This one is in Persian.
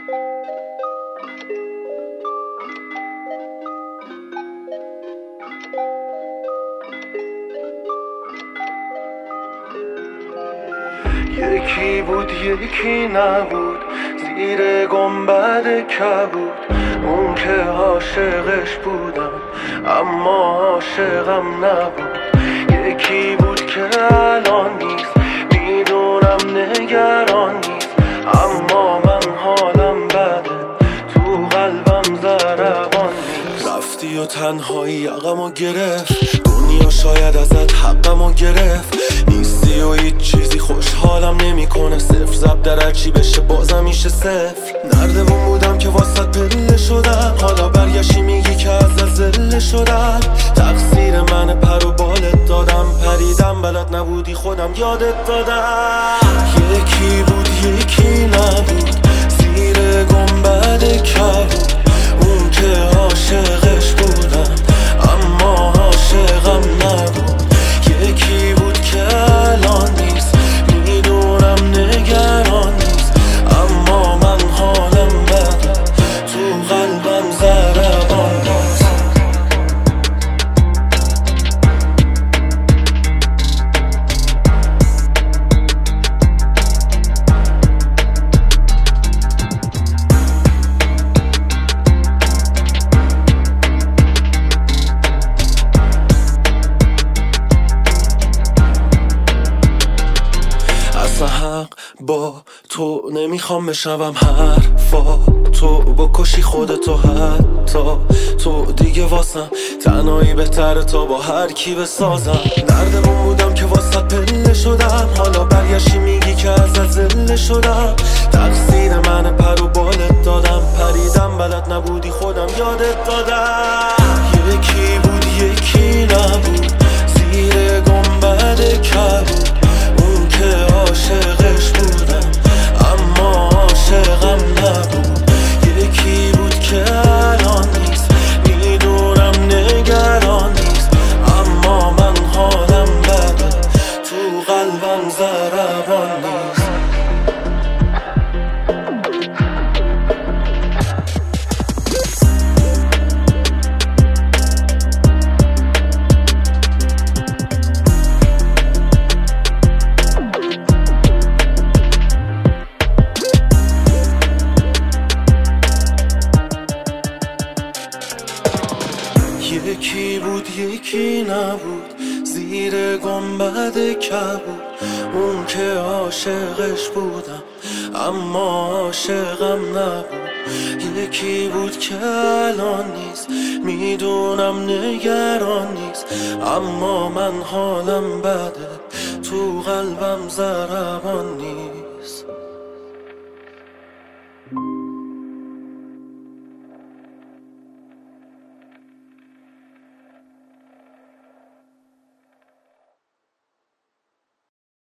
یکی بود یکی نبود، زیر گنبد کبود. اون که عاشقش بودم اما عاشقم نبود. یکی بود که الان نیست، میدونم نگران نیست، اما من حالم بده، تو قلبم ضربان نیست. رفتی و تنهایی یقمو گرفت، دنیا شاید ازت حقمو گرفت. نیستی و هیچ چیزی خوشحالم نمیکنه، صفر زب در هرچی بشه بازم میشه صفر. نردمون بودم که واسط پله شدم، حالا برگشتی میگی که ازت زله شدم. تقصیر من پر و بالت دادم، پریدم بلد نبودی خودم یادت دادم. یکی بود یکی نبود، زیر گنبد کبود. اون که عاشقش بودم اما عاشقم نبود. یکی بود که الان نیست، میدونم نگران نیست، اما من حالم بده، تو قلبم ضربان نیست. اصلا حق با تو نمیخوام بشنوم حرفا تو، بکشی خودتو حتی تو دیگه واسم تنهایی بهتره تا با هر کی بسازم. نردمون بودم که واسط پله شدم، حالا برگشتی میگی که ازت زله شدم. تقصیر من پر و بالت دادم، پریدم بلد نبودی خودم یادت دادم. یکی بود یکی نبود، زیر گنبد کبود. اون که عاشقش بودم اما عاشقم نبود. یکی بود که الان نیست، میدونم نگران نیست، اما من حالم بده، تو قلبم ضربان نیست. یکی بود یکی نبود، زیر گنبد کبود. اون که عاشقش بودم اما عاشقم نبود. یکی بود که الان نیست، میدونم نگران نیست، اما من حالم بده، تو قلبم ضربان نیست.